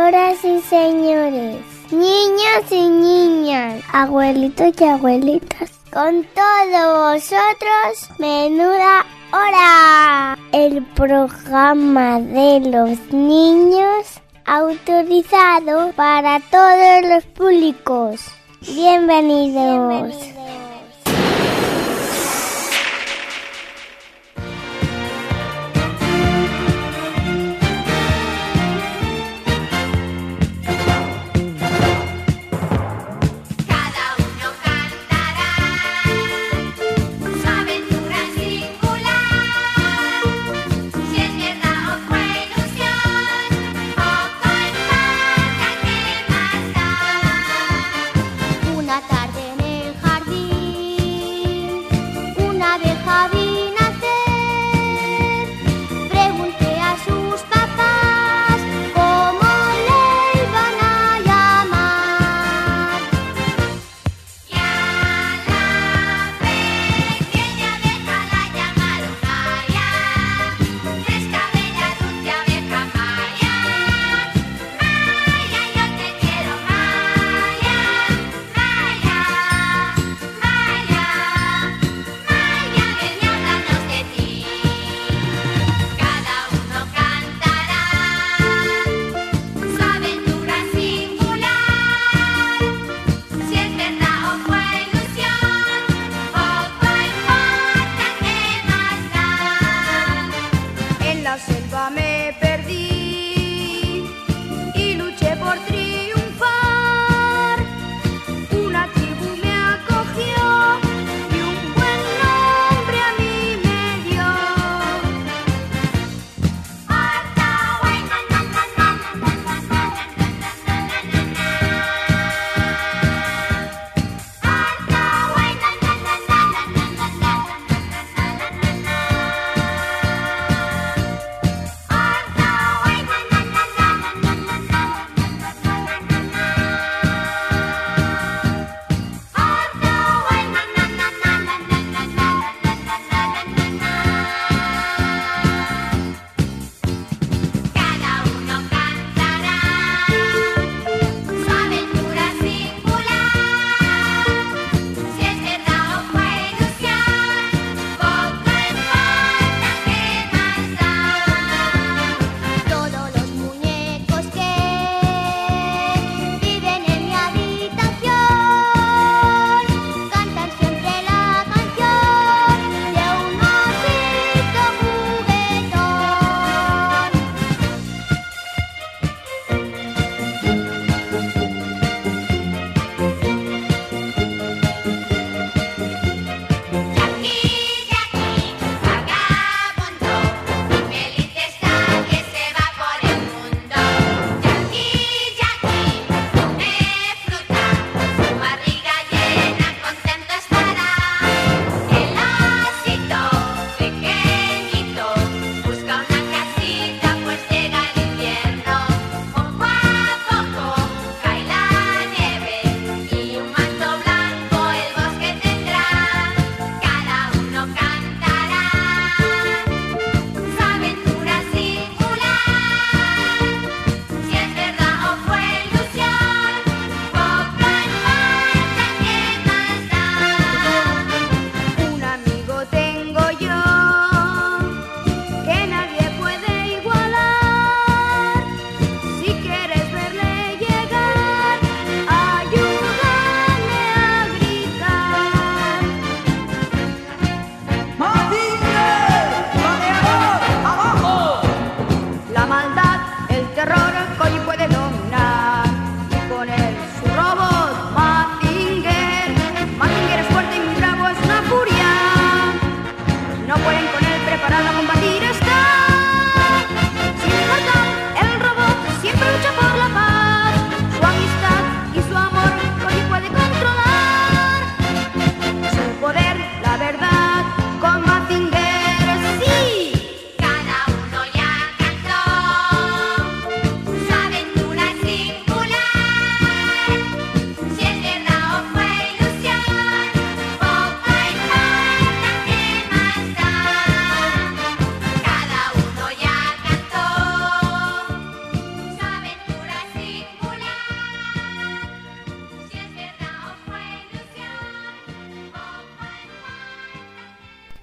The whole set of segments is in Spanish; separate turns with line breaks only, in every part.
Señoras y señores, niños y niñas, abuelitos y abuelitas, con todos vosotros, Menuda Hora, el programa de los niños autorizado para todos los públicos. Bienvenidos.
Una tarde en el jardín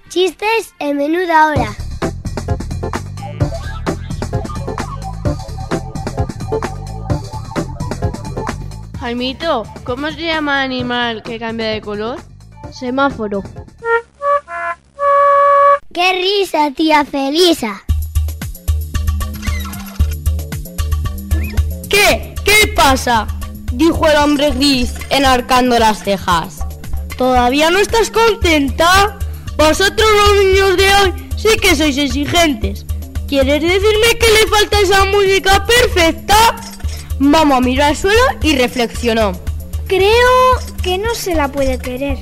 Chistes en Menuda Hora.
Jaimito, ¿cómo se llama el animal que cambia de color?
Semáforo.
¡Qué risa, tía Felisa!
¿Qué? ¿Qué pasa?, dijo el hombre gris, enarcando las cejas. ¿Todavía no estás contenta? Vosotros los niños de hoy sí que sois exigentes. ¿Quieres decirme que le falta esa música perfecta? Mamá miró al suelo y reflexionó.
Creo que no se la puede querer.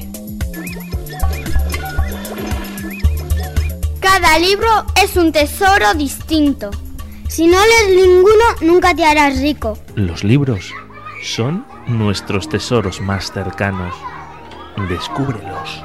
Cada libro es un tesoro distinto. Si no lees ninguno, nunca te harás rico.
Los libros son nuestros tesoros más cercanos. Descúbrelos.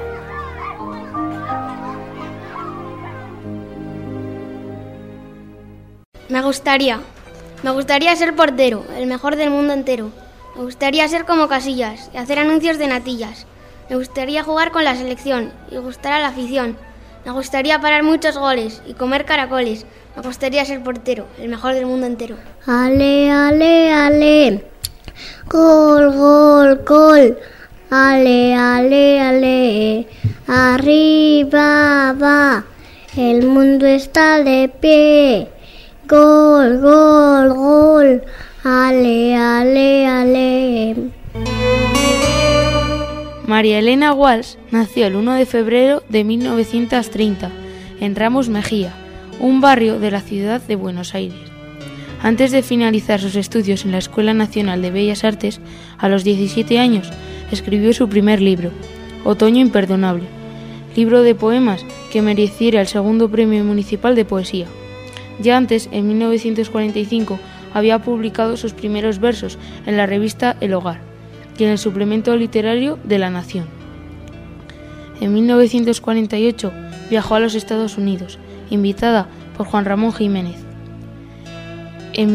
Me gustaría ser portero, el mejor del mundo entero. Me gustaría ser como Casillas y hacer anuncios de natillas. Me gustaría jugar con la selección y gustar a la afición. Me gustaría parar muchos goles y comer caracoles. Me gustaría ser portero, el mejor del mundo entero.
Ale, ale, ale. Gol, gol, gol. Ale, ale, ale. Arriba va. El mundo está de pie. Gol, gol, gol. Ale, ale, ale.
María Elena Walsh nació el 1 de febrero de 1930 en Ramos Mejía, un barrio de la ciudad de Buenos Aires. Antes de finalizar sus estudios en la Escuela Nacional de Bellas Artes, a los 17 años, escribió su primer libro, Otoño Imperdonable, libro de poemas que mereciera el segundo premio municipal de poesía. Ya antes, en 1945, había publicado sus primeros versos en la revista El Hogar y en el suplemento literario de La Nación. En 1948 viajó a los Estados Unidos, invitada por Juan Ramón Jiménez. En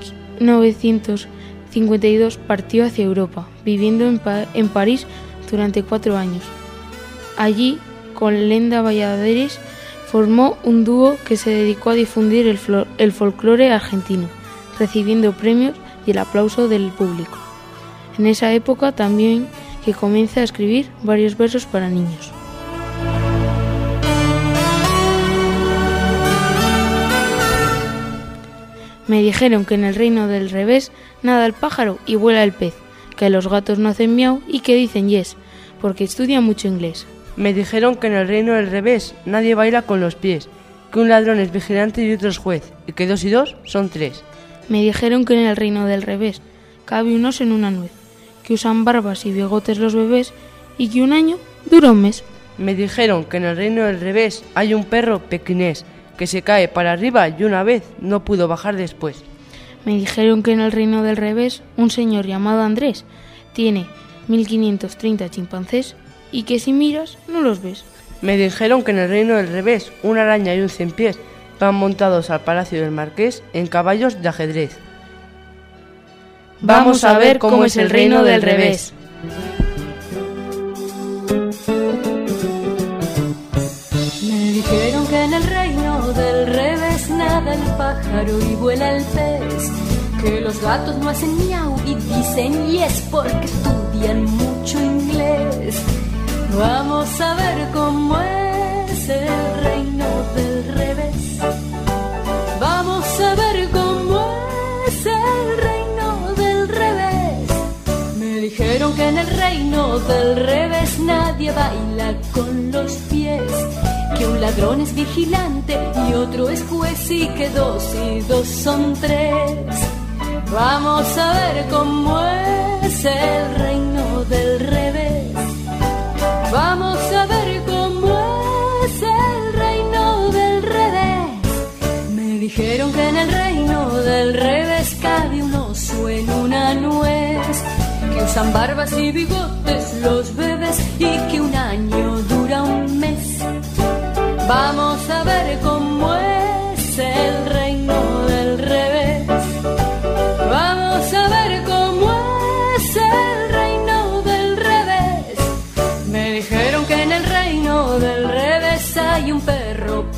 1952 partió hacia Europa, viviendo en París durante 4 años. Allí, con Lenda Valladares, formó un dúo que se dedicó a difundir el folclore argentino, recibiendo premios y el aplauso del público. En esa época también que comienza a escribir varios versos para niños. Me dijeron que en el reino del revés nada el pájaro y vuela el pez, que los gatos no hacen miau y que dicen yes, porque estudian mucho inglés.
Me dijeron que en el reino del revés nadie baila con los pies, que un ladrón es vigilante y otro es juez, y que 2 y 2 son 3.
Me dijeron que en el reino del revés cabe un oso en una nuez, que usan barbas y bigotes los bebés y que un año dura un mes.
Me dijeron que en el reino del revés hay un perro pequinés que se cae para arriba y una vez no pudo bajar después.
Me dijeron que en el reino del revés un señor llamado Andrés tiene 1530 chimpancés y que si miras no los ves.
Me dijeron que en el reino del revés una araña y un 100 pies van montados al palacio del marqués en caballos de ajedrez.
Vamos a ver cómo es el reino del revés.
Me dijeron que en el reino del revés nada el pájaro y vuela el pez, que los gatos no hacen miau y dicen yes porque estudian mucho inglés. Vamos a ver cómo es el reino del revés. Vamos a ver cómo es el reino del revés. Me dijeron que en el reino del revés nadie baila con los pies, que un ladrón es vigilante y otro es juez y que 2 y 2 son 3. Vamos a ver cómo es el reino del revés. Vamos a ver cómo es el reino del revés. Me dijeron que en el reino del revés cabe un oso en una nuez, que usan barbas y bigotes los bebés y que un año dura un mes. Vamos a ver cómo es el reino del revés. Vamos a ver cómo es el reino del revés. Me dijeron que en el reino del revés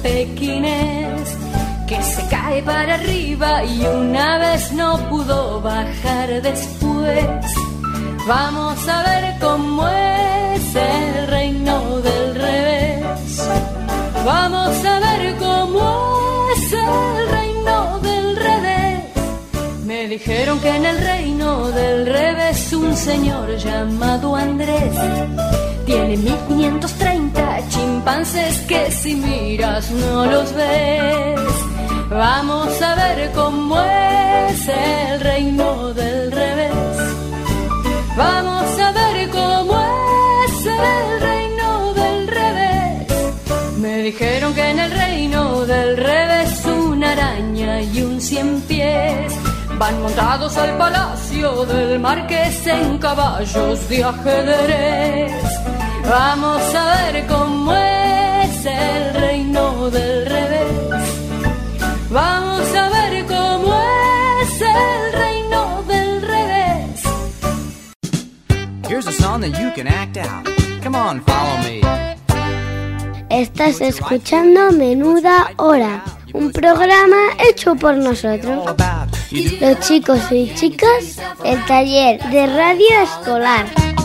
pequinés que se cae para arriba y una vez no pudo bajar después. Vamos a ver cómo es el reino del revés. Vamos a ver cómo es el reino del revés. Me dijeron que en el reino del revés un señor llamado Andrés tiene 1530 chimpancés que si miras no los ves. Vamos a ver cómo es el reino del revés. Vamos a ver cómo es el reino del revés. Me dijeron que en el reino del revés una araña y un 100 pies van montados al palacio del marqués en caballos de ajedrez. Vamos a ver cómo es el reino del revés. Vamos a ver cómo es el reino del revés.
Here's a song that you can act out. Come on, follow me.
Estás escuchando Menuda Hora, un programa hecho por nosotros, los chicos y chicas, el taller de radio escolar.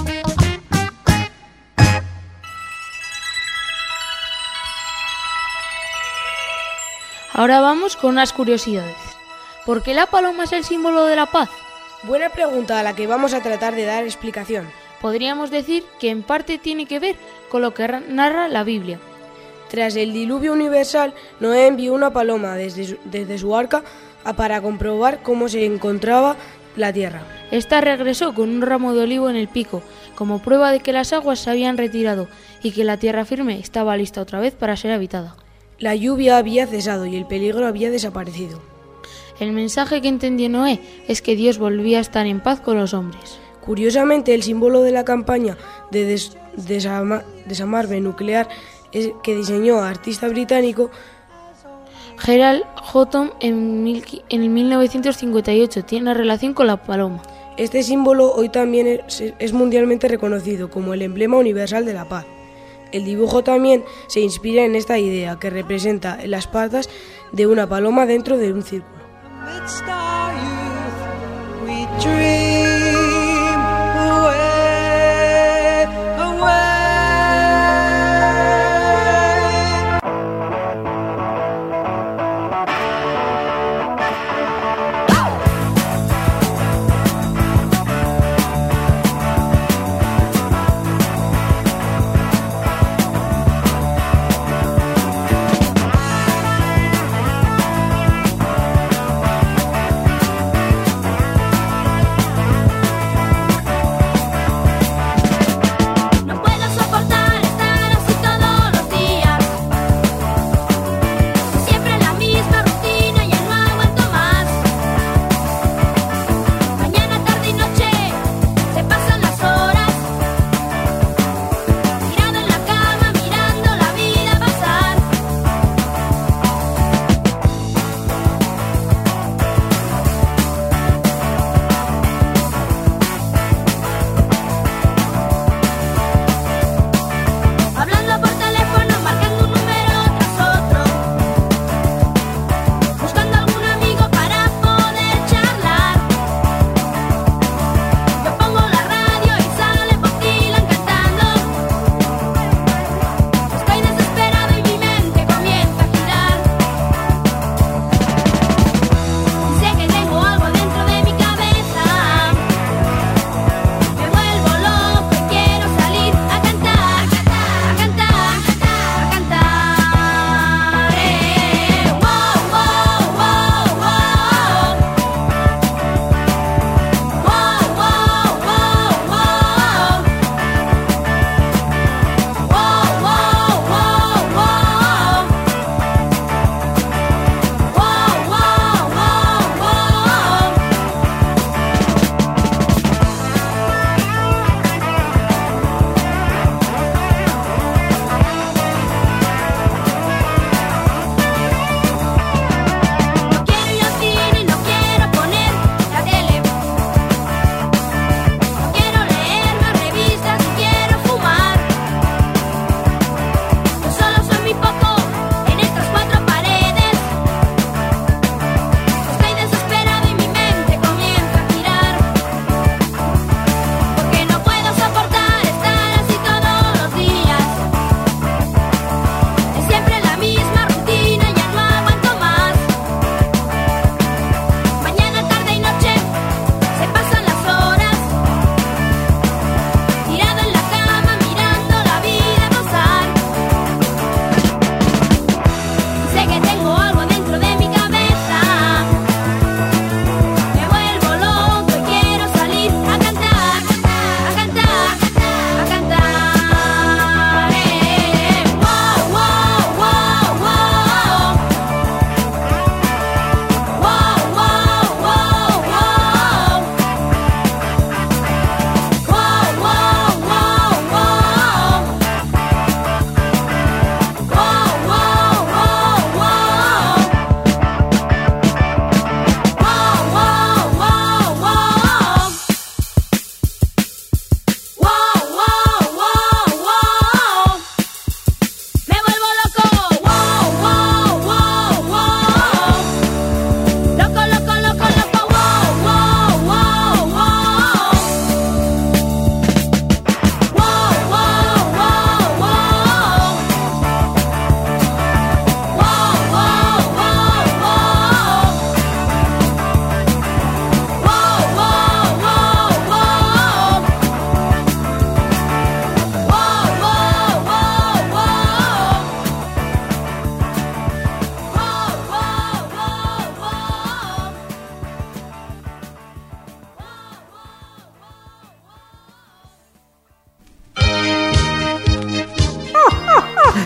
Ahora vamos con unas curiosidades. ¿Por qué la paloma es el símbolo de la paz?
Buena pregunta a la que vamos a tratar de dar explicación.
Podríamos decir que en parte tiene que ver con lo que narra la Biblia.
Tras el diluvio universal, Noé envió una paloma desde su arca para comprobar cómo se encontraba la tierra.
Esta regresó con un ramo de olivo en el pico, como prueba de que las aguas se habían retirado y que la tierra firme estaba lista otra vez para ser habitada.
La lluvia había cesado y el peligro había desaparecido.
El mensaje que entendió Noé es que Dios volvía a estar en paz con los hombres.
Curiosamente, el símbolo de la campaña de desarme nuclear que diseñó artista británico
Gerald Houghton en 1958 tiene relación con la paloma.
Este símbolo hoy también es mundialmente reconocido como el emblema universal de la paz. El dibujo también se inspira en esta idea que representa las patas de una paloma dentro de un círculo.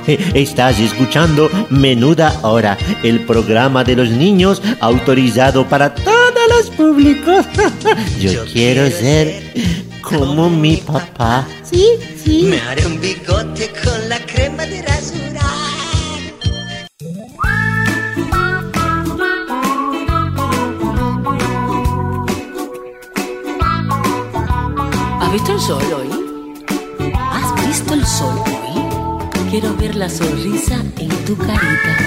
Estás escuchando Menuda Hora, el programa de los niños autorizado para todos los públicos. Yo quiero ser como mi papá.
Sí, sí.
Me haré un bigote con la crema de rasurar.
¿Has visto el sol hoy? ¿Has visto el sol hoy? Quiero ver la sonrisa en tu carita.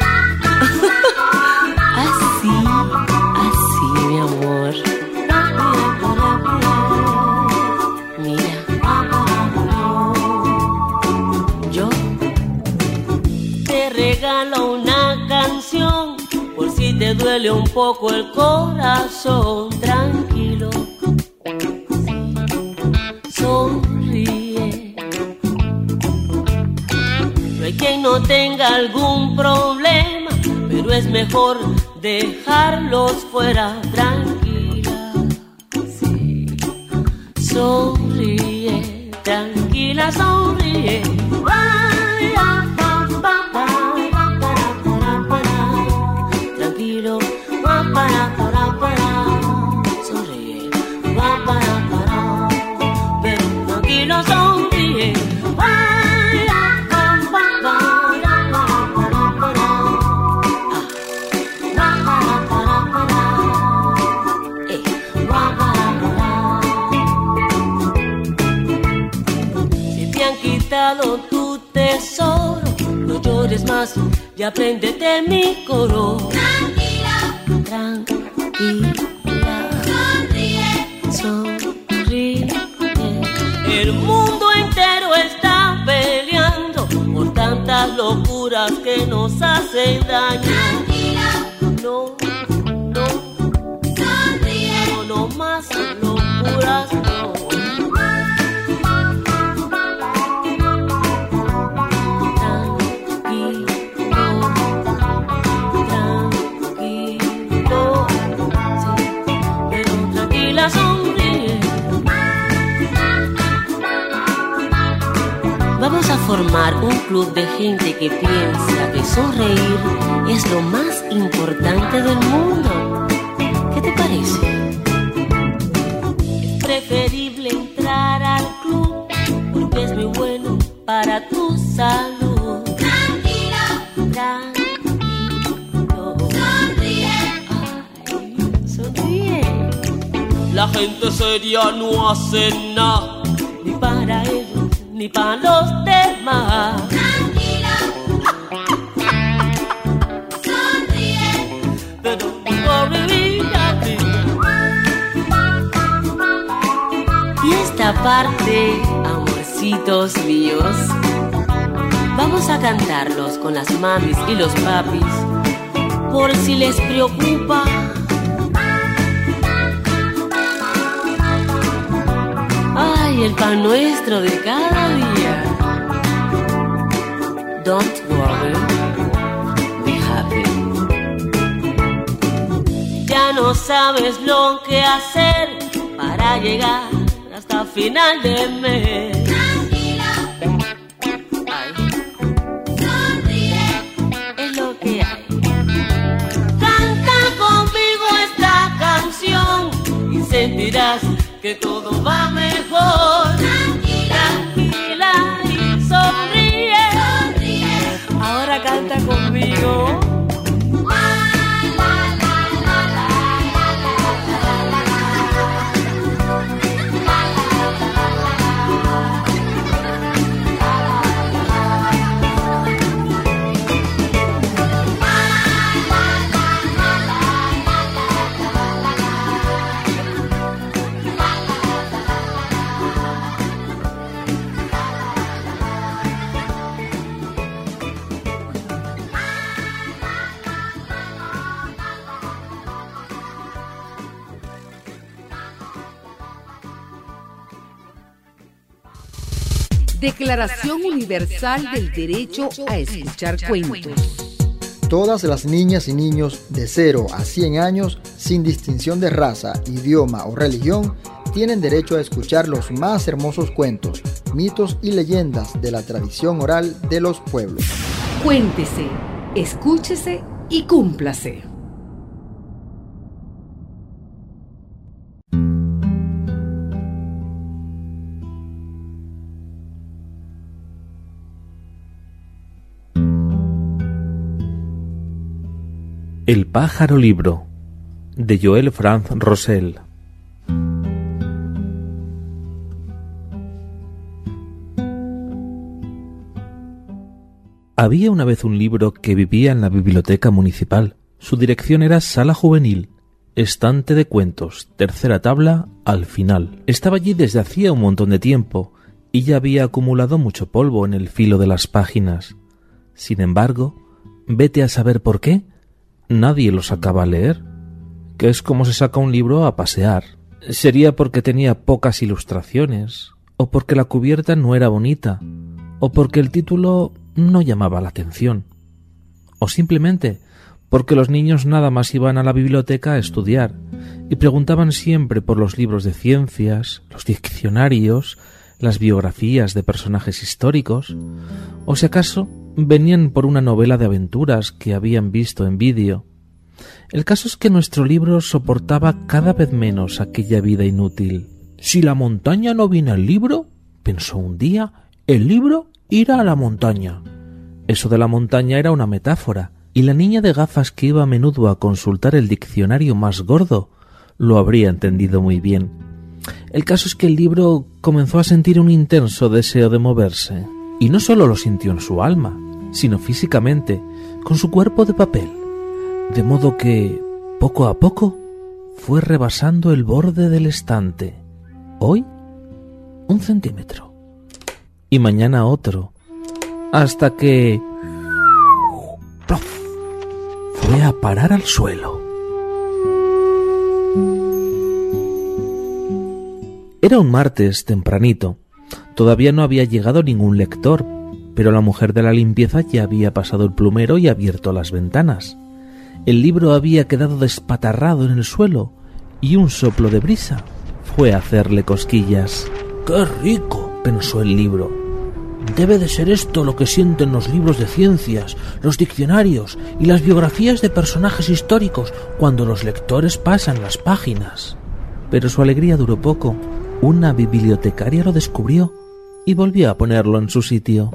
Así, mi amor. Mira, yo te regalo una canción por si te duele un poco el corazón. Tranquilo, sonríe. No hay quien no tenga algún problema, pero es mejor dejarlos fuera. Tranquila, sí. Sonríe, tranquila, sonríe. Tranquilo, sonríe. Pero tranquilo, sonríe. Tu tesoro, no llores más y apréndete mi coro. Tranquila, sonríe. El mundo entero está peleando por tantas locuras que nos hacen daño. Tranquila, no, sonríe. No más locuras, no. Vamos a formar un club de gente que piensa que sonreír es lo más importante del mundo. ¿Qué te parece? Es preferible entrar al club porque es muy bueno para tu salud. Tranquilo, sonríe. Ay, sonríe. La gente seria no hace nada, ni para ellos ni para los demás. Tranquila, sonríe. Pero por vivir la vida. Y esta parte, amorcitos míos, vamos a cantarlos con las mamis y los papis, por si les preocupa. El pan nuestro de cada día. Don't worry, be happy. Ya no sabes lo que hacer para llegar hasta final de mes. Tranquila, sonríe. Es lo que hay. Canta conmigo esta canción y sentirás que todo va mejor. Tranquila y sonríe. Ahora canta conmigo.
Declaración Universal del Derecho a Escuchar Cuentos.
Todas las niñas y niños de 0 a 100 años, sin distinción de raza, idioma o religión, tienen derecho a escuchar los más hermosos cuentos, los mitos y leyendas de la tradición oral de los pueblos.
Cuéntese, escúchese y cúmplase.
El pájaro libro, de Joël Franz Rosel. Había una vez un libro que vivía en la biblioteca municipal. Su dirección era Sala Juvenil, estante de cuentos, tercera tabla al final. Estaba allí desde hacía un montón de tiempo y ya había acumulado mucho polvo en el filo de las páginas. Sin embargo, vete a saber por qué, nadie lo sacaba a leer, que es como se saca un libro a pasear. Sería porque tenía pocas ilustraciones, o porque la cubierta no era bonita, o porque el título no llamaba la atención, o simplemente porque los niños nada más iban a la biblioteca a estudiar y preguntaban siempre por los libros de ciencias, los diccionarios, las biografías de personajes históricos, o si acaso venían por una novela de aventuras que habían visto en vídeo. El caso es que nuestro libro soportaba cada vez menos aquella vida inútil. Si la montaña no viene al libro, pensó un día, el libro irá a la montaña. Eso de la montaña era una metáfora, y la niña de gafas que iba a menudo a consultar el diccionario más gordo lo habría entendido muy bien. El caso es que el libro comenzó a sentir un intenso deseo de moverse, y no solo lo sintió en su alma, sino físicamente, con su cuerpo de papel, de modo que, poco a poco, fue rebasando el borde del estante. Hoy, 1 centímetro, y mañana otro, hasta que ¡plof!, fue a parar al suelo. Era un martes tempranito. Todavía no había llegado ningún lector, pero la mujer de la limpieza ya había pasado el plumero y abierto las ventanas. El libro había quedado despatarrado en el suelo y un soplo de brisa fue a hacerle cosquillas. ¡Qué rico!, pensó el libro. Debe de ser esto lo que sienten los libros de ciencias, los diccionarios y las biografías de personajes históricos cuando los lectores pasan las páginas. Pero su alegría duró poco. Una bibliotecaria lo descubrió y volvió a ponerlo en su sitio.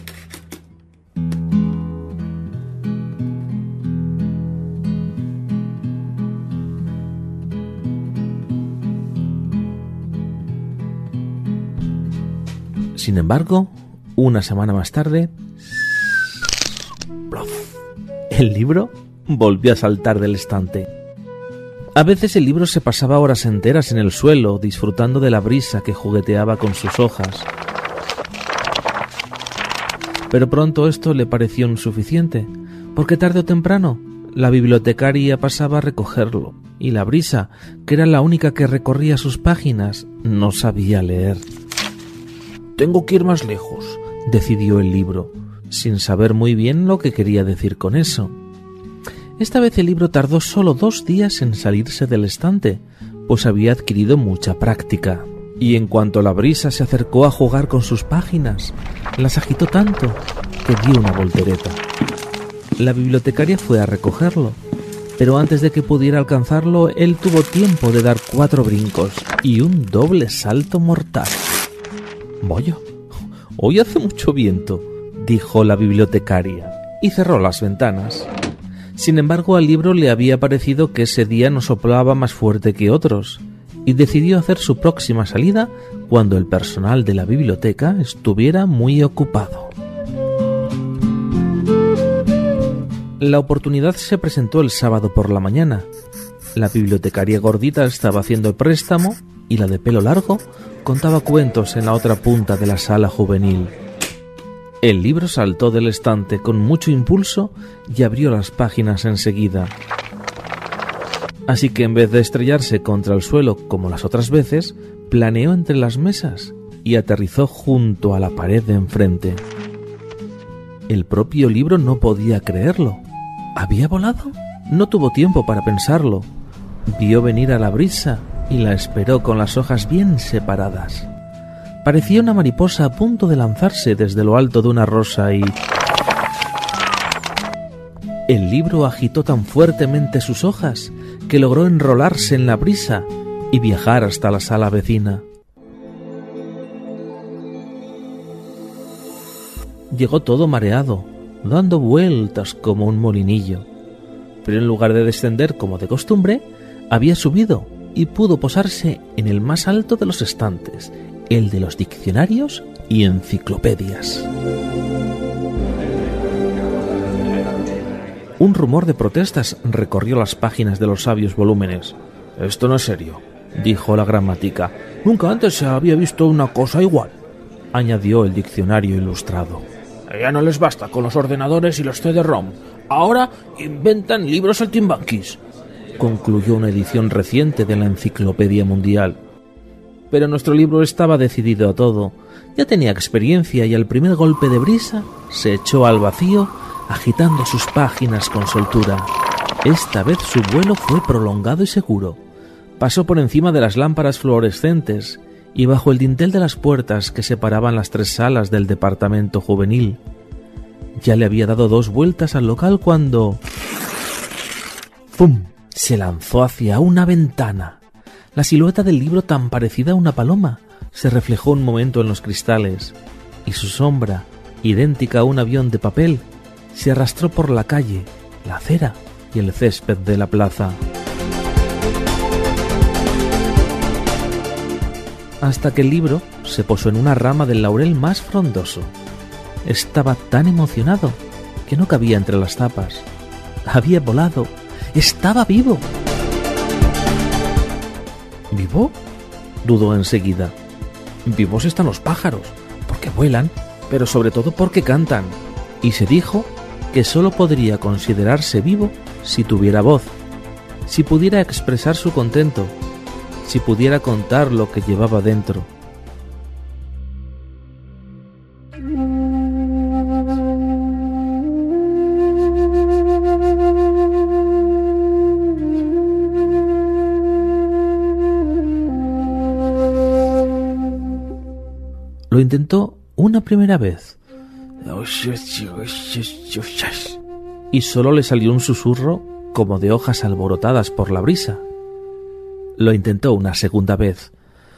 Sin embargo, una semana más tarde, ¡plof!, el libro volvió a saltar del estante. A veces el libro se pasaba horas enteras en el suelo, disfrutando de la brisa que jugueteaba con sus hojas. Pero pronto esto le pareció insuficiente, porque tarde o temprano la bibliotecaria pasaba a recogerlo, y la brisa, que era la única que recorría sus páginas, no sabía leer. «Tengo que ir más lejos», decidió el libro, sin saber muy bien lo que quería decir con eso. Esta vez el libro tardó solo 2 días en salirse del estante, pues había adquirido mucha práctica. Y en cuanto la brisa se acercó a jugar con sus páginas, las agitó tanto que dio una voltereta. La bibliotecaria fue a recogerlo, pero antes de que pudiera alcanzarlo, él tuvo tiempo de dar 4 brincos y un doble salto mortal. «Vaya, hoy hace mucho viento», dijo la bibliotecaria, y cerró las ventanas. Sin embargo, al libro le había parecido que ese día no soplaba más fuerte que otros, y decidió hacer su próxima salida cuando el personal de la biblioteca estuviera muy ocupado. La oportunidad se presentó el sábado por la mañana. La bibliotecaria gordita estaba haciendo el préstamo y la de pelo largo contaba cuentos en la otra punta de la sala juvenil. El libro saltó del estante con mucho impulso y abrió las páginas enseguida. Así que en vez de estrellarse contra el suelo como las otras veces, planeó entre las mesas y aterrizó junto a la pared de enfrente. El propio libro no podía creerlo. ¿Había volado? No tuvo tiempo para pensarlo. Vio venir a la brisa y la esperó con las hojas bien separadas. Parecía una mariposa a punto de lanzarse desde lo alto de una rosa y... El libro agitó tan fuertemente sus hojas que logró enrolarse en la brisa y viajar hasta la sala vecina. Llegó todo mareado, dando vueltas como un molinillo, pero en lugar de descender como de costumbre, había subido y pudo posarse en el más alto de los estantes, el de los diccionarios y enciclopedias. Un rumor de protestas recorrió las páginas de los sabios volúmenes. «Esto no es serio», dijo la gramática. «Nunca antes se había visto una cosa igual», añadió el diccionario ilustrado. «Ya no les basta con los ordenadores y los CD-ROM. Ahora inventan libros saltimbanquis», concluyó una edición reciente de la Enciclopedia Mundial. Pero nuestro libro estaba decidido a todo. Ya tenía experiencia y al primer golpe de brisa se echó al vacío, agitando sus páginas con soltura. Esta vez su vuelo fue prolongado y seguro. Pasó por encima de las lámparas fluorescentes y bajo el dintel de las puertas que separaban las 3 salas del departamento juvenil. Ya le había dado 2 vueltas al local cuando... ¡pum!, se lanzó hacia una ventana. La silueta del libro, tan parecida a una paloma, se reflejó un momento en los cristales, y su sombra, idéntica a un avión de papel, se arrastró por la calle, la acera y el césped de la plaza. Hasta que el libro se posó en una rama del laurel más frondoso. Estaba tan emocionado que no cabía entre las tapas. Había volado. ¡Estaba vivo! ¿Vivo?, dudó enseguida. Vivos están los pájaros, porque vuelan, pero sobre todo porque cantan. Y se dijo que sólo podría considerarse vivo si tuviera voz, si pudiera expresar su contento, si pudiera contar lo que llevaba dentro. Lo intentó una primera vez y solo le salió un susurro como de hojas alborotadas por la brisa. Lo intentó una segunda vez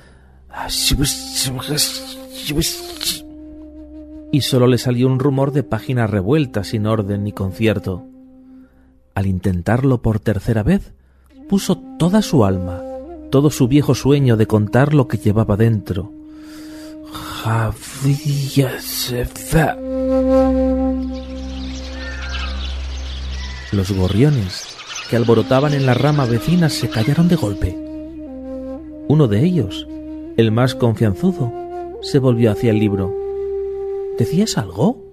y solo le salió un rumor de páginas revueltas sin orden ni concierto. Al intentarlo por tercera vez, puso toda su alma, todo su viejo sueño de contar lo que llevaba dentro. Los gorriones que alborotaban en la rama vecina se callaron de golpe. Uno de ellos, el más confianzudo, se volvió hacia el libro. ¿Decías algo?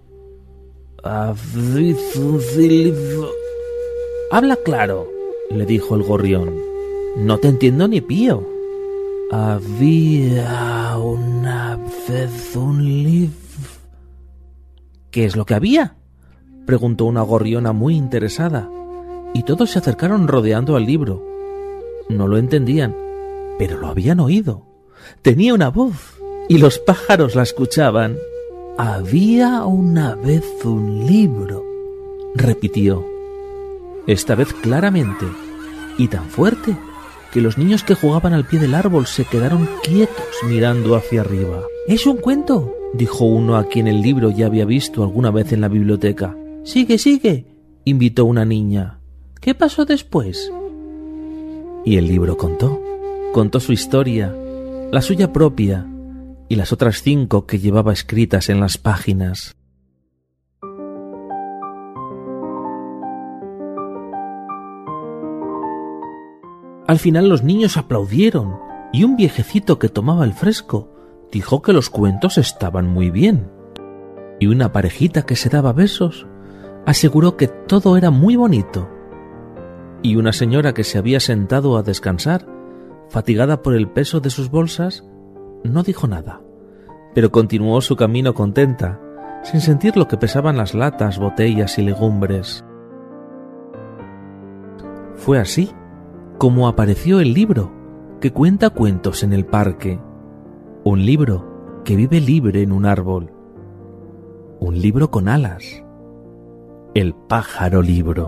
Habla claro, le dijo el gorrión. No te entiendo ni pío. Había una vez un libro. ¿Qué es lo que había?, preguntó una gorriona muy interesada, y todos se acercaron rodeando al libro. No lo entendían, pero lo habían oído. Tenía una voz, y los pájaros la escuchaban. Había una vez un libro, repitió, esta vez claramente, y tan fuerte que los niños que jugaban al pie del árbol se quedaron quietos mirando hacia arriba. «¿Es un cuento?», dijo uno a quien el libro ya había visto alguna vez en la biblioteca. «Sigue, sigue», invitó una niña. «¿Qué pasó después?». Y el libro contó su historia, la suya propia y las otras 5 que llevaba escritas en las páginas. Al final los niños aplaudieron y un viejecito que tomaba el fresco dijo que los cuentos estaban muy bien. Y una parejita que se daba besos aseguró que todo era muy bonito. Y una señora que se había sentado a descansar, fatigada por el peso de sus bolsas, no dijo nada, pero continuó su camino contenta, sin sentir lo que pesaban las latas, botellas y legumbres. Fue así como apareció el libro que cuenta cuentos en el parque. Un libro que vive libre en un árbol. Un libro con alas. El pájaro libro.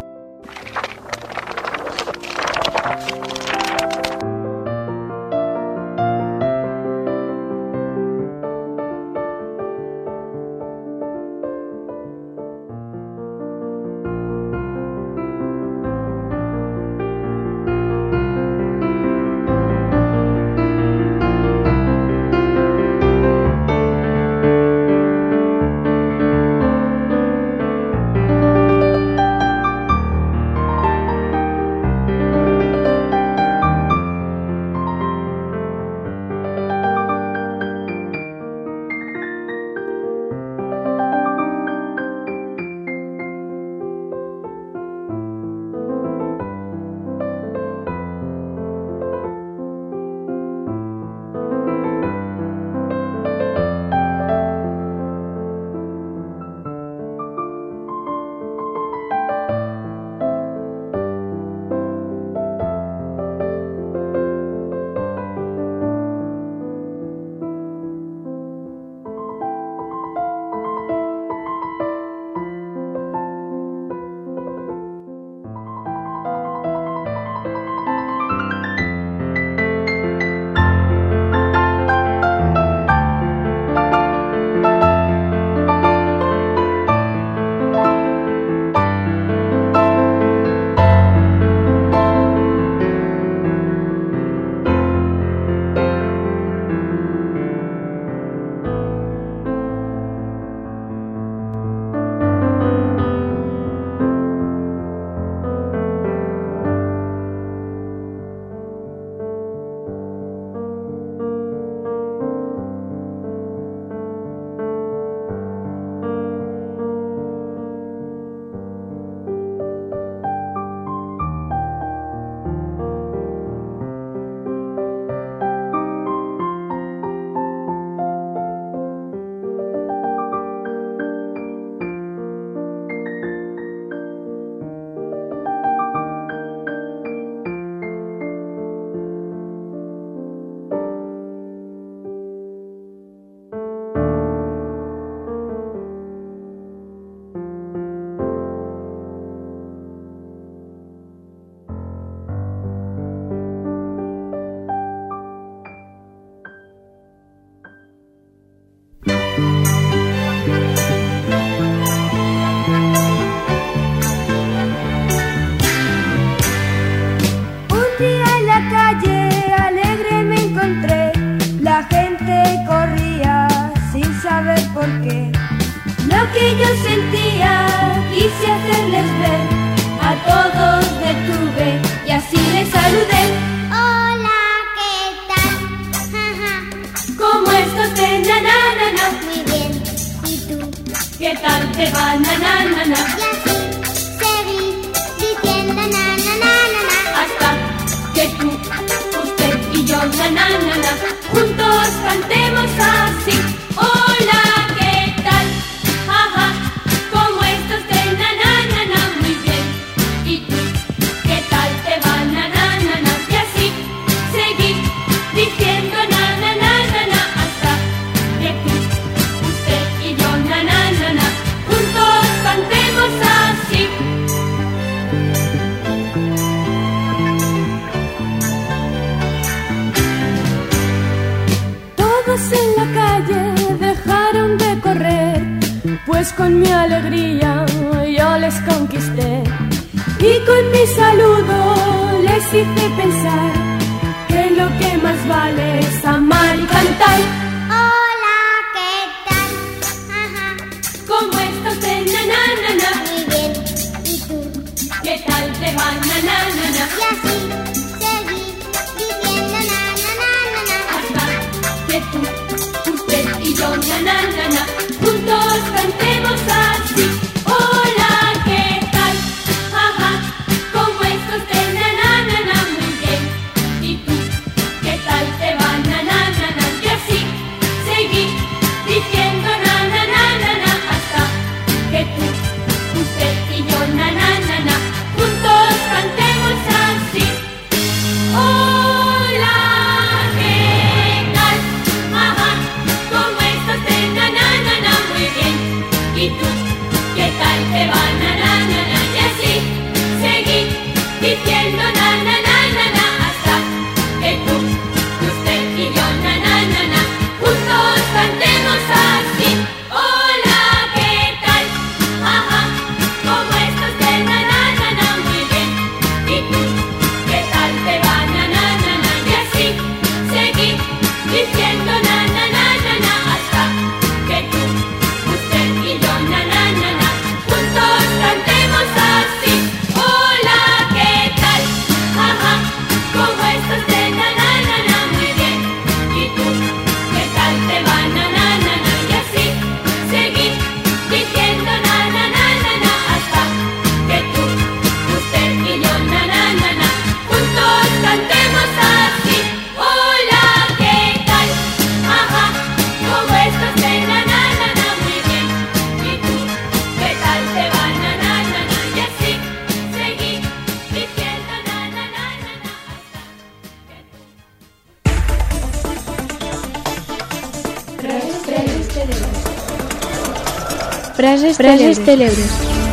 Frases célebres.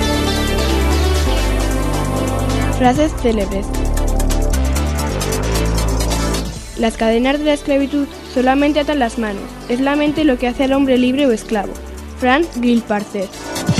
Frases célebres. Las cadenas de la esclavitud solamente atan las manos. Es la mente lo que hace al hombre libre o esclavo. Frank Gilparcer.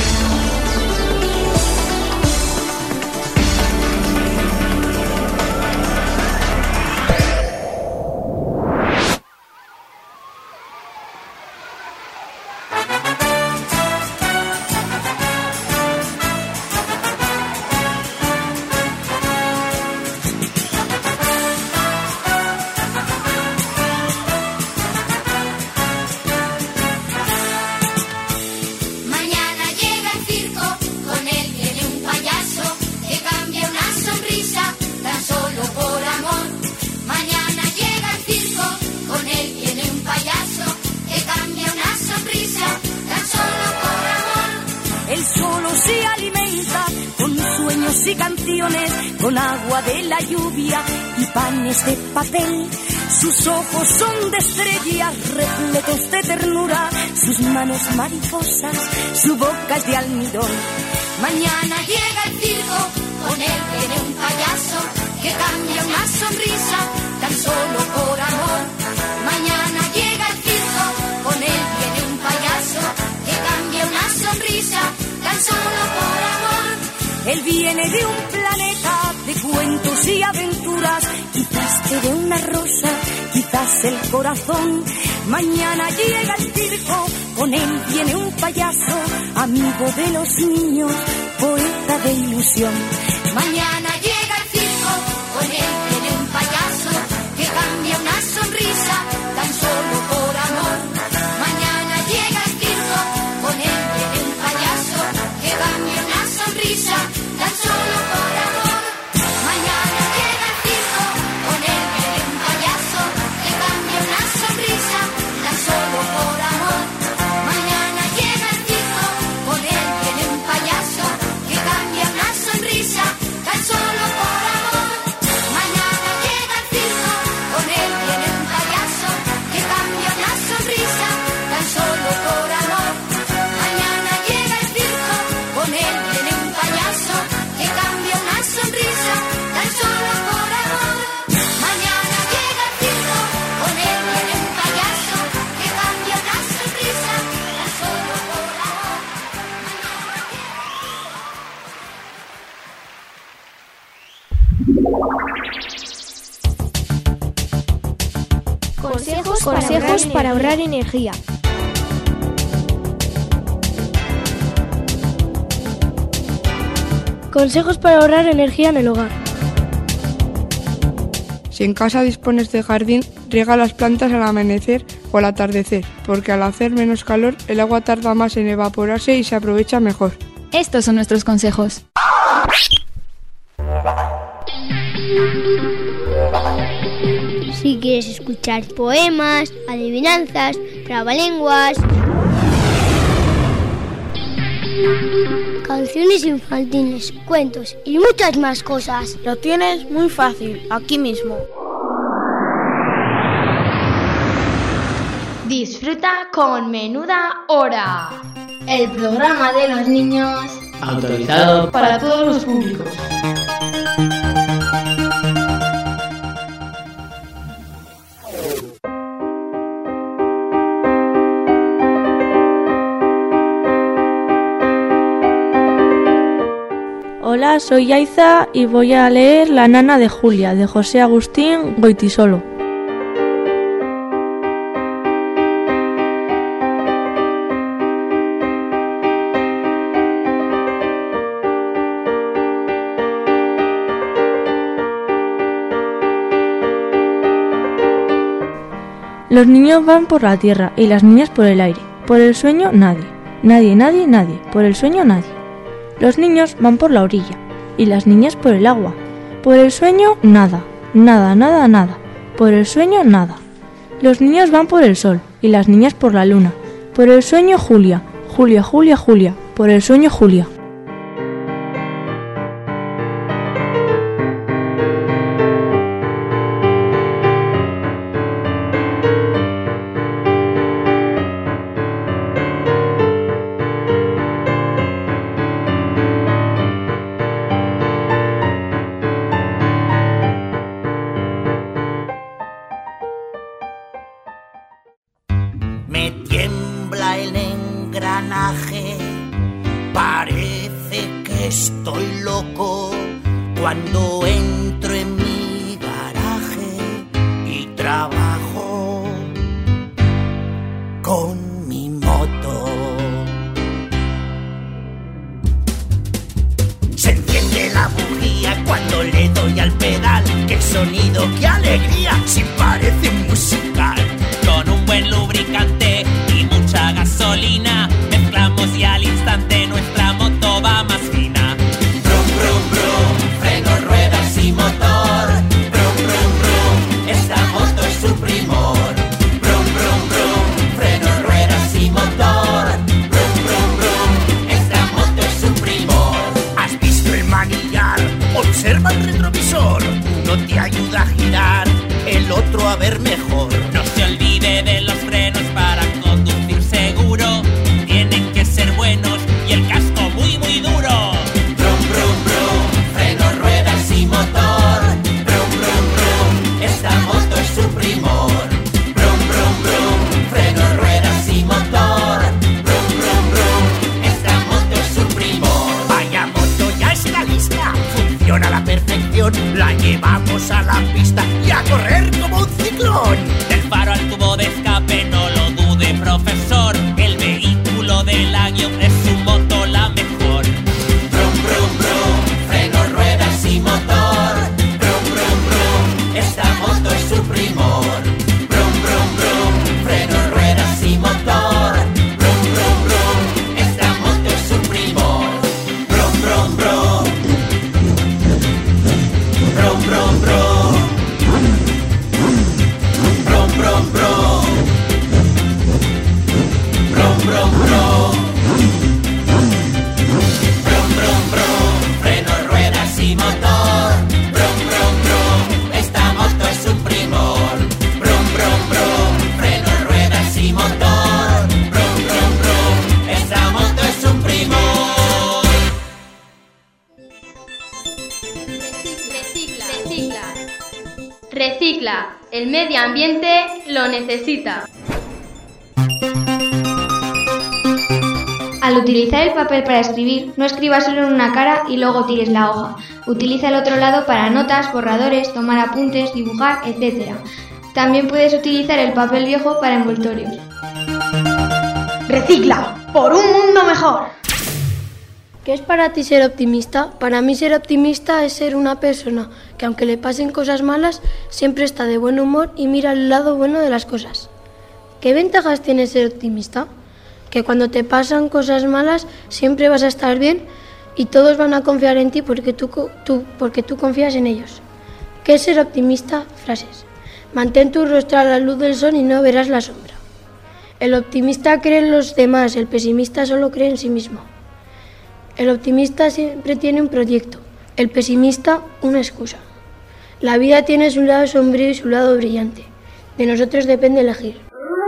y canciones con agua de la lluvia y panes de papel. Sus ojos son de estrellas repletos de ternura, sus manos mariposas, su boca es de almidón. Mañana llega el circo, con él viene un payaso que cambia una sonrisa tan solo por amor. Mañana llega el circo, con él viene un payaso que cambia una sonrisa tan solo por amor. Él viene de un planeta de cuentos y aventuras, quizás te dé una rosa, quizás el corazón. Mañana llega el circo, con él viene un payaso, amigo de los niños, poeta de ilusión. Mañana llega el circo, con él viene un payaso que cambia una sonrisa tan solo por amor. Mañana llega el circo, con él viene un payaso que cambia una sonrisa tan solo por amor. Mañana llega el circo, con él viene un payaso que cambia una sonrisa tan solo por amor. Mañana llega el circo, con él viene un payaso que cambia una sonrisa tan solo por amor. Mañana llega el circo, con él viene un payaso que cambia una sonrisa tan solo por amor. Mañana llega el circo, con él viene un payaso que cambia una sonrisa tan solo por amor. Mañana llega el circo, con él viene un payaso que cambia una sonrisa tan solo por amor.
Consejos para ahorrar energía. Consejos para ahorrar energía en el hogar.
Si en casa dispones de jardín, riega las plantas al amanecer o al atardecer, porque al hacer menos calor, el agua tarda más en evaporarse y se aprovecha mejor.
Estos son nuestros consejos.
Si quieres escuchar poemas, adivinanzas, trabalenguas, canciones infantiles, cuentos y muchas más cosas,
lo tienes muy fácil, aquí mismo.
Disfruta con Menuda Hora, el programa de los niños
autorizado
para todos los públicos.
Hola, soy Yaiza y voy a leer La nana de Julia, de José Agustín Goitisolo. Los niños van por la tierra y las niñas por el aire. Por el sueño, nadie. Nadie, nadie, nadie. Por el sueño, nadie. Los niños van por la orilla y las niñas por el agua. Por el sueño, nada, nada, nada, nada. Por el sueño, nada. Los niños van por el sol y las niñas por la luna. Por el sueño, Julia, Julia, Julia, Julia. Por el sueño, Julia.
estoy loco cuando entro en mi garaje y trabajo con mi moto. Se enciende la bujía cuando le doy al pedal. ¡Qué sonido, qué alegría! Si parece un musical.
Con un buen lubricante y mucha gasolina, mezclamos y al instante nuestra moto va más fina.
Brum, brum, brum, frenos, ruedas y motor. Brum, brum, brum, esta moto es su primor. Brum, brum, brum, frenos, ruedas y motor. Brum, brum, brum, esta moto es su primor. ¿Has visto el manillar? Observa el retrovisor. Uno te ayuda a girar, el otro a ver mejor.
No se olvide de los frenos para conducir seguro. Tienen que ser buenos y el casco muy muy duro.
Brum, brum, brum, frenos, ruedas y motor. Brum, brum, brum, esta moto es su primor. Brum, brum, brum, frenos, ruedas y motor. Brum, brum, brum, esta moto es su primor. Vaya moto, ya está lista, funciona a la perfección. La llevamos a la pista y a correr como un ciclón.
Del faro al tubo de escape, no lo dude, profesor. El vehículo del año es su moto la mejor.
Brum, brum, brum, frenos, ruedas y motor. Brum, brum, brum, esta moto es su primor. Brum, brum, brum, frenos, ruedas y motor. Brum, brum, brum, esta moto es su primor. Brum, brum, brum. Brum, brum, brum. Brum, brum, brum. Brum, brum, brum. Brum, brum, brum, frenos, ruedas y motor. Brum, brum, brum, esta moto es un primor. Brum, brum, brum, frenos, ruedas y motor. Brum, brum, brum, esta moto es un primor.
Recicla, el medio ambiente lo necesita. Al utilizar el papel para escribir, no escribas solo en una cara y luego tires la hoja. Utiliza el otro lado para notas, borradores, tomar apuntes, dibujar, etc. También puedes utilizar el papel viejo para envoltorios.
Recicla, por un mundo mejor.
¿Qué es para ti ser optimista? Para mí ser optimista es ser una persona que aunque le pasen cosas malas, siempre está de buen humor y mira el lado bueno de las cosas. ¿Qué ventajas tiene ser optimista? Que cuando te pasan cosas malas siempre vas a estar bien y todos van a confiar en ti porque tú confías en ellos. ¿Qué es ser optimista? Frases. Mantén tu rostro a la luz del sol y no verás la sombra. El optimista cree en los demás, el pesimista solo cree en sí mismo. El optimista siempre tiene un proyecto, el pesimista una excusa. La vida tiene su lado sombrío y su lado brillante. De nosotros depende elegir.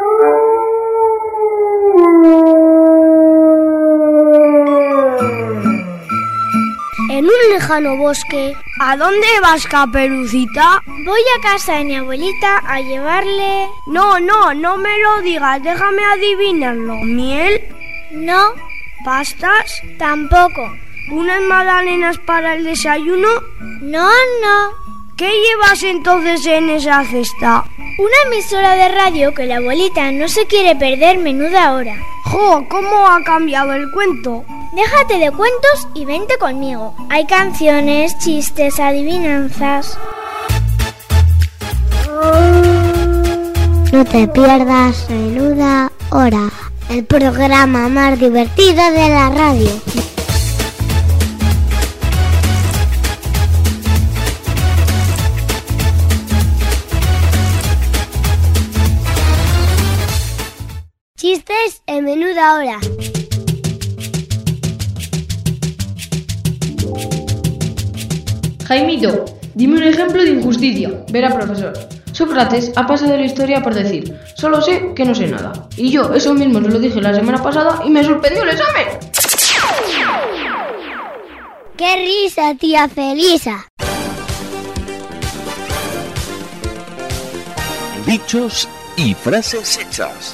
En un lejano bosque.
¿A dónde vas, Caperucita?
Voy a casa de mi abuelita a llevarle...
No me lo digas, déjame adivinarlo. ¿Miel?
No.
¿Pastas?
Tampoco.
¿Unas magdalenas para el desayuno?
No.
¿Qué llevas entonces en esa cesta?
Una emisora de radio que la abuelita no se quiere perder menuda hora.
¡Jo! ¿Cómo ha cambiado el cuento?
Déjate de cuentos y vente conmigo. Hay canciones, chistes, adivinanzas. No te pierdas Menuda Hora, el programa más divertido de la radio. Chistes en Menuda Hora.
Jaimito, dime un ejemplo de injusticia. Verá, profesor. Sócrates ha pasado la historia por decir: solo sé que no sé nada. Y yo eso mismo se lo dije la semana pasada y me suspendió el examen.
¡Qué risa, tía Felisa!
Dichos y frases hechas.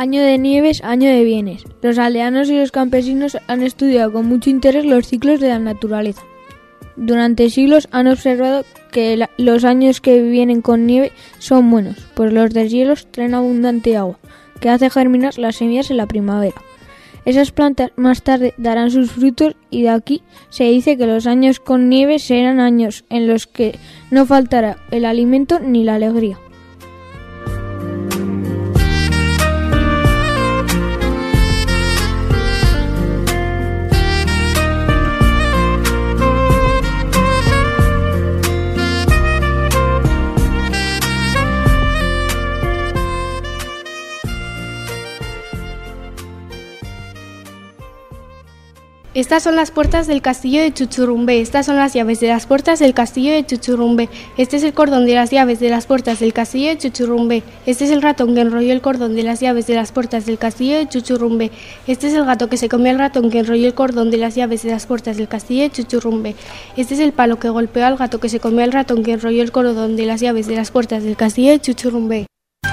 Año de nieves, año de bienes. Los aldeanos y los campesinos han estudiado con mucho interés los ciclos de la naturaleza. Durante siglos han observado que los años que vienen con nieve son buenos, pues los deshielos traen abundante agua, que hace germinar las semillas en la primavera. Esas plantas más tarde darán sus frutos y de aquí se dice que los años con nieve serán años en los que no faltará el alimento ni la alegría.
Estas son las puertas del castillo de Chuchurrumbé. Estas son las llaves de las puertas del castillo de Chuchurrumbé. Este es el cordón de las llaves de las puertas del castillo de Chuchurrumbé. Este es el ratón que enrolló el cordón de las llaves de las puertas del castillo de Chuchurrumbé. Este es el gato que se comió al ratón que enrolló el cordón de las llaves de las puertas del castillo de Chuchurrumbé. Este es el palo que golpeó al gato que se comió al ratón que enrolló el cordón de las llaves de las puertas del castillo de Chuchurrumbé.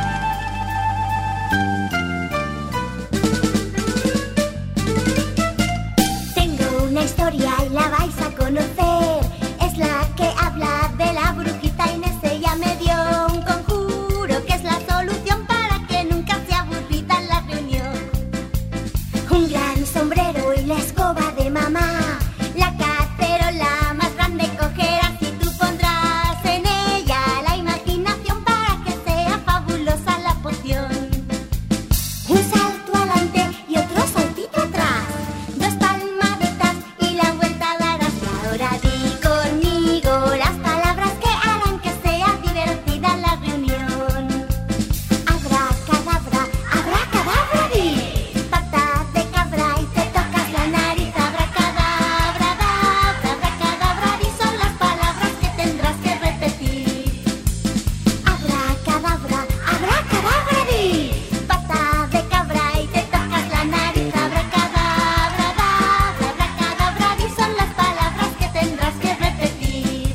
Y la vais a conocer, es la que habla de la brujita Inés. Ella me dio un conjuro que es la solución para que nunca se aburrida en la reunión. Un gran sombrero y la escoba de mamá, la cacerola más grande cogerás y tú pondrás en ella la imaginación para que sea fabulosa la poción. Un salto adelante y otro saltito atrás, dos palmaditas y la vuelta darás. Y ahora di conmigo las palabras que harán que sea divertida la reunión. Abracadabra, abracadabra, di. Pata de cabra y te tocas la nariz. Abracadabra, abracadabra, di. Son las palabras que tendrás que repetir. Abracadabra, abracadabra, di. Pata de cabra y te tocas la nariz. Abracadabra, abracadabra, di. Son las palabras que tendrás que repetir.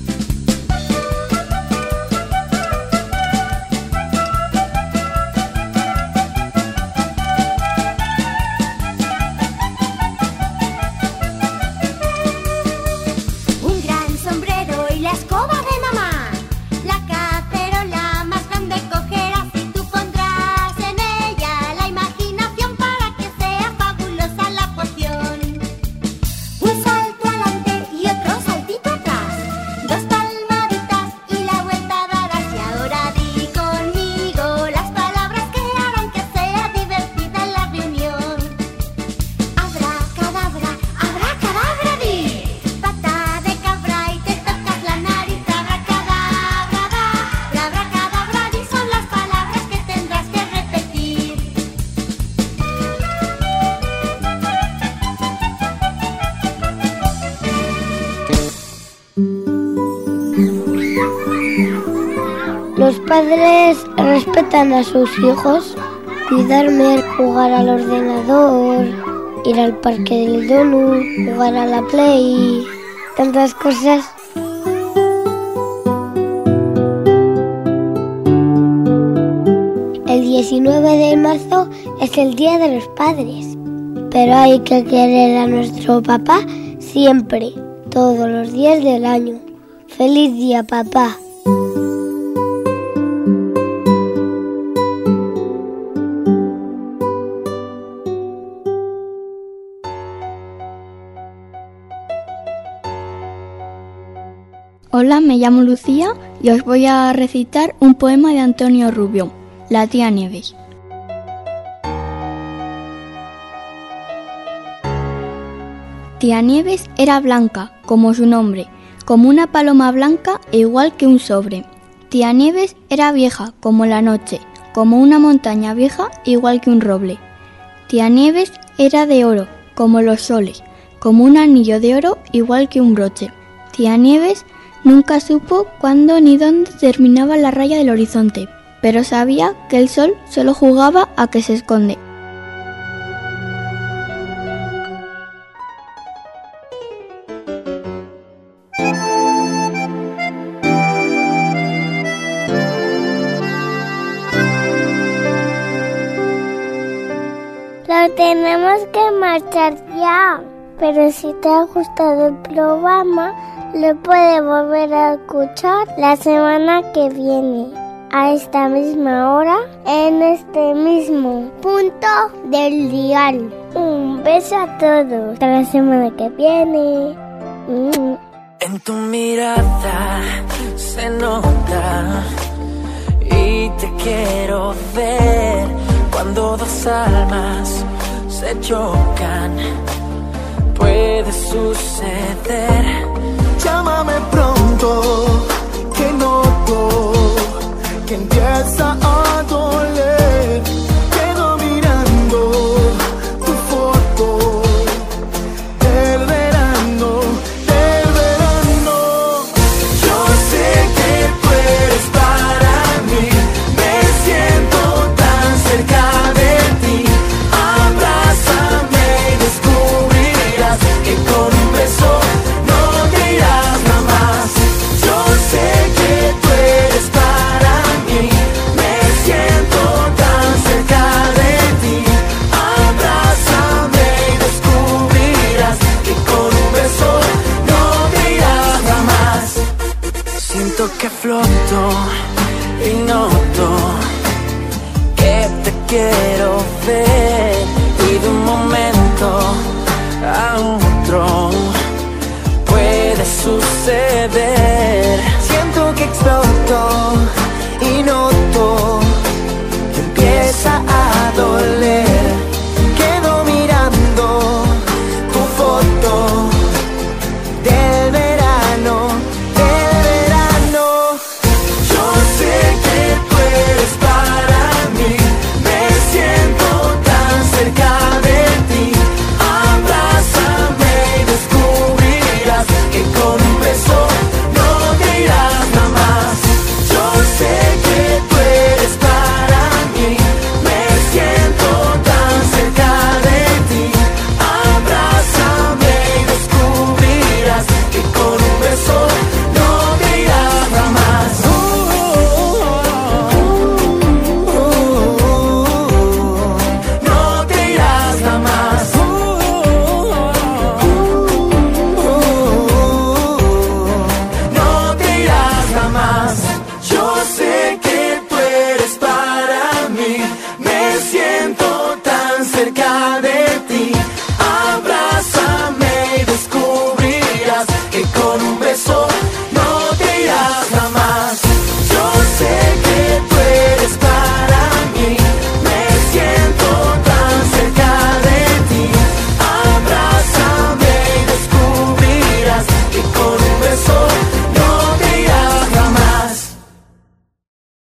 Un gran sombrero y la escoba de mamá, la cacerola más grande cogerás y tú pondrás en ella la imaginación para que sea fabulosa la poción. Un salto adelante y otro saltito atrás, dos palmaditas y la vuelta darás. Y ahora di conmigo las palabras que harán que sea divertida la reunión. Abracadabra, abracadabra, di. Pata de cabra y te tocas la nariz. Abracadabra, abracadabra, di. Son las palabras que tendrás que repetir.
Los padres respetan a sus hijos, cuidarme, jugar al ordenador, ir al parque del donut, jugar a la play, tantas cosas. El 19 de marzo es el Día de los Padres, pero hay que querer a nuestro papá siempre, todos los días del año. ¡Feliz día, papá!
Hola, me llamo Lucía y os voy a recitar un poema de Antonio Rubio, La tía Nieves. Tía Nieves era blanca, como su nombre, como una paloma blanca e igual que un sobre. Tía Nieves era vieja, como la noche, como una montaña vieja, igual que un roble. Tía Nieves era de oro, como los soles, como un anillo de oro, igual que un broche. Tía Nieves nunca supo cuándo ni dónde terminaba la raya del horizonte, pero sabía que el sol solo jugaba a que se esconde.
tenemos que marchar ya. Pero si te ha gustado el programa, lo puedes volver a escuchar la semana que viene, a esta misma hora, en este mismo punto del dial. Un beso a todos. Hasta la semana que viene.
En tu mirada se nota y te quiero ver cuando dos almas se chocan. Puede suceder.
Llámame pronto, que noto que empieza a doler. Quedo mirando tu foto del verano, del verano. Yo sé que tú eres para mí, me siento tan cerca de ti. Abrázame y descubrirás que con un beso no te irás nada más. Yo sé que tú eres para mí, me siento tan cerca de ti. Abrázame y descubrirás que con un beso no te irás nada más. Siento que floto y noto que te quiero ver, y de un momento a otro puede suceder.